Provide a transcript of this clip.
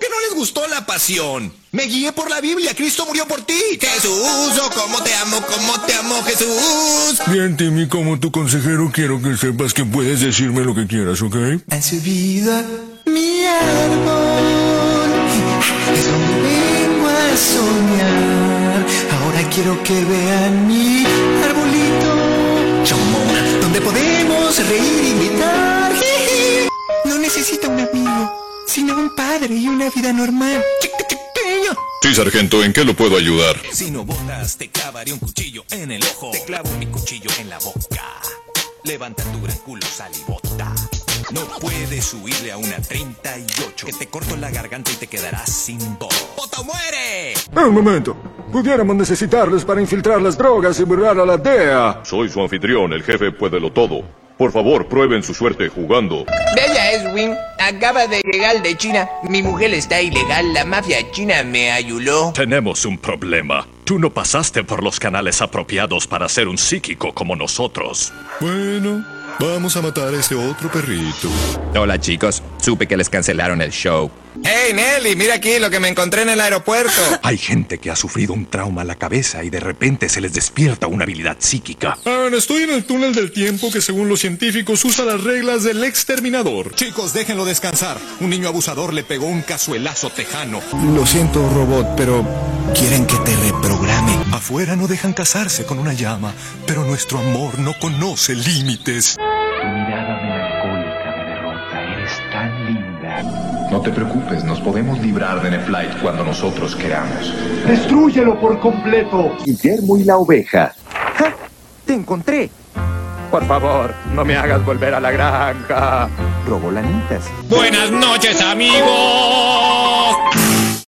qué no les gustó la pasión? Me guié por la Biblia, Cristo murió por ti. Jesús, oh, cómo te amo, Jesús. Bien, Timmy, como tu consejero quiero que sepas que puedes decirme lo que quieras, ¿ok? Han subido a mi árbol, es donde vengo a soñar. Ahora quiero que vean mi arbolito, chomona, donde podemos reír y gritar. No necesita un amigo, sino un padre y una vida normal. Sí, sargento, ¿en qué lo puedo ayudar? Si no botas, te clavaré un cuchillo en el ojo. Te clavo mi cuchillo en la boca. Levanta tu gran culo, sal y bota. No puedes huirle a una 38, que te corto la garganta y te quedarás sin voz. ¡Bota o muere! Un momento. Pudiéramos necesitarlos para infiltrar las drogas y burlar a la DEA. Soy su anfitrión, el jefe puédelo todo. Por favor, prueben su suerte jugando. Bella Edwin, acaba de llegar de China. Mi mujer está ilegal, la mafia china me ayudó. Tenemos un problema. Tú no pasaste por los canales apropiados para ser un psíquico como nosotros. Bueno, vamos a matar a este otro perrito. Hola chicos, supe que les cancelaron el show. ¡Hey, Nelly! Mira aquí lo que me encontré en el aeropuerto. Hay gente que ha sufrido un trauma a la cabeza y de repente se les despierta una habilidad psíquica. Estoy en el túnel del tiempo que según los científicos usa las reglas del exterminador. Chicos, déjenlo descansar. Un niño abusador le pegó un cazuelazo tejano. Lo siento, robot, pero quieren que te reprograme. Afuera no dejan casarse con una llama, pero nuestro amor no conoce límites. Tu mirada melancólica me derrota, eres tan linda. No te preocupes, nos podemos librar de Neflight cuando nosotros queramos. ¡Destrúyelo por completo! Guillermo y la oveja. ¡Ja! ¡Te encontré! Por favor, no me hagas volver a la granja. Robolanitas. Buenas noches, amigos.